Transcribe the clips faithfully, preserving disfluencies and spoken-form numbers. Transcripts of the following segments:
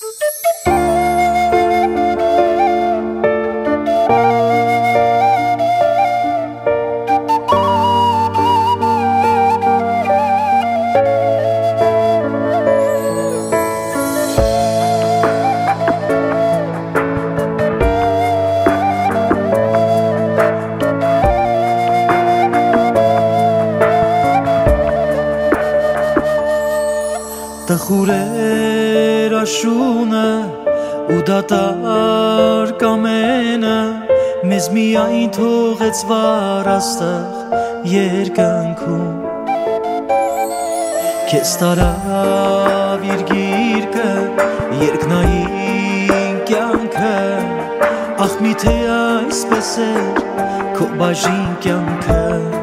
Տխուրեր աշունը ու դատարկ ամենը մեզ միայն թողեց վար աստեղ երկնքում Քեզ տարավ իր գիրկը երկնային կյանքը Ախ միթե այսպես էր քո բաժին կյանքը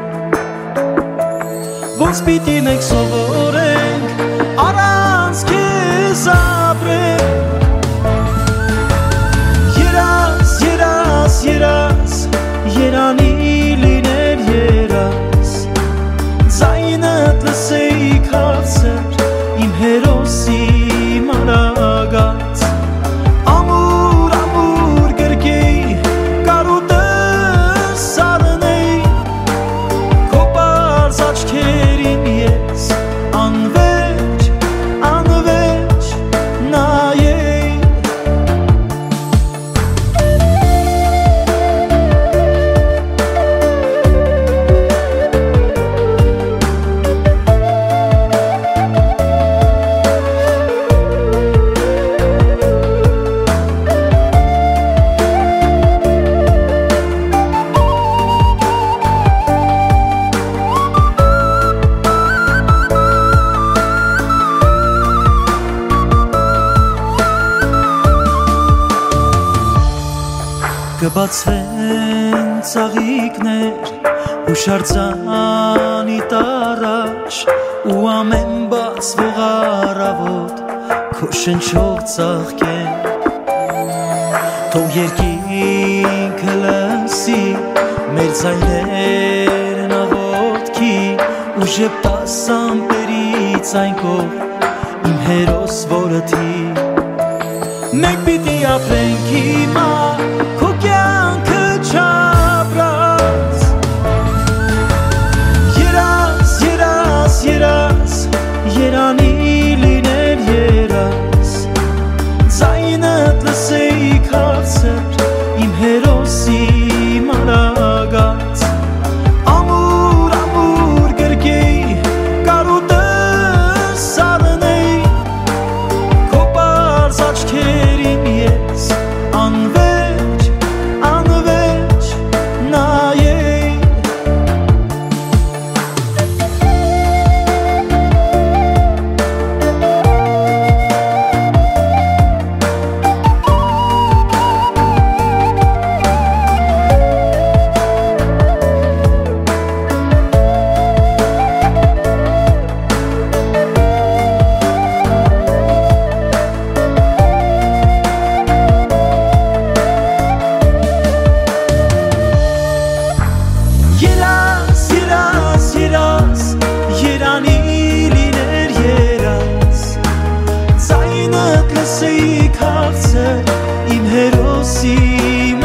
Ոնց պիտի մենք սովորենք Առանց քեզ ապրել Երաս, երաս, երաս Երանի լիներ երաս Ձայնդ լսեի քաղցր Իմ հերոսի մանրագած Ամուր, ամուր գրկեի Կարուտս սարնեի Քո պարզ աչքերին ես անվեր Կբացվեն ծաղիկներ ու շարձանի տարաշ ու ամեն բացվող առավոտ քո շնչով ծաղկեն թող երկինքը լսի մեր ձայներն աղոթքի ու ժպտաս ամպերից այն կողմ իմ հերոս որդի մենք պիտի ապրենք հիմա քո կյանքը չապրած Երաս, երաս, երաս Երանի լիներ երաս Ձայնդ լսեի քաղցր Իմ հերոսի մանրագած Ամուր, ամուր գրկեի Կարուտս սարնեի Քո պարզ աչքերին ես անվեր անվեր նայեի Իմ հերոսի